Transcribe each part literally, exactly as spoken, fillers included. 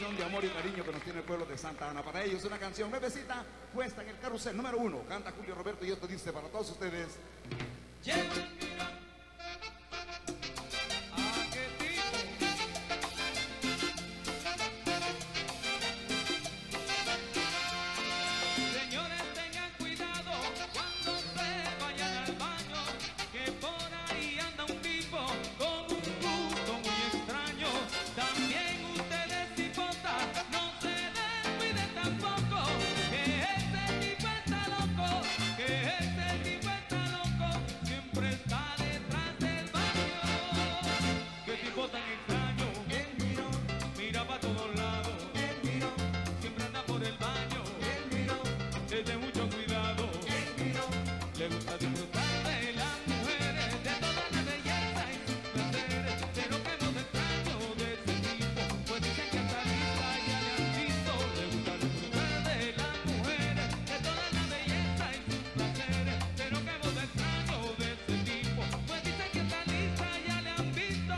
canción de amor y cariño que nos tiene el pueblo de Santa Ana. Para ellos una canción nuevecita puesta en el carrusel número uno. Canta Julio Roberto y esto dice para todos ustedes. De mucho cuidado, le gusta disfrutar de las mujeres, de toda la belleza y sus placeres, pero que no se extraño de ese tipo, pues dicen que hasta lista ya le han visto. Le gusta disfrutar de las mujeres, de toda la belleza y sus placeres, pero que no se extraño de ese tipo, pues dicen que hasta lista ya le han visto.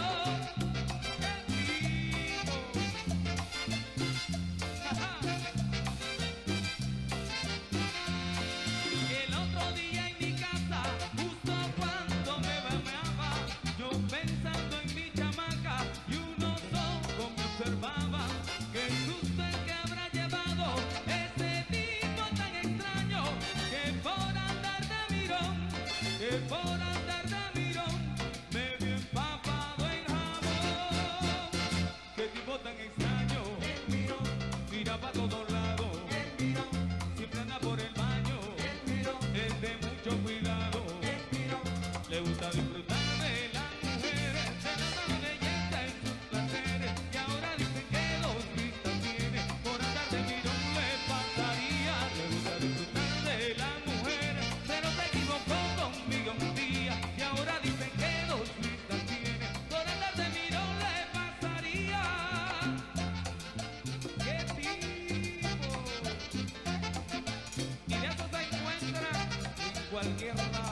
Que susto el que habrá llevado ese tipo tan extraño, que por andar de mirón, que por andar de mirón, me vio empapado en jabón. Qué tipo tan extraño, el mirón, mira para todos lados, el mirón, siempre anda por el baño, el mirón, es de mucho cuidado, el mirón, le gusta disfrutar de las mujeres, de la belleza y sus placeres, y ahora dicen que dos vistas tiene, por andar de mirón le pasaría. Le gusta disfrutar de las mujeres, pero se equivocó conmigo un día, y ahora dicen que dos vistas tiene, por andar de mirón le pasaría. ¡Qué tipo! Y de eso se encuentra en cualquier lado.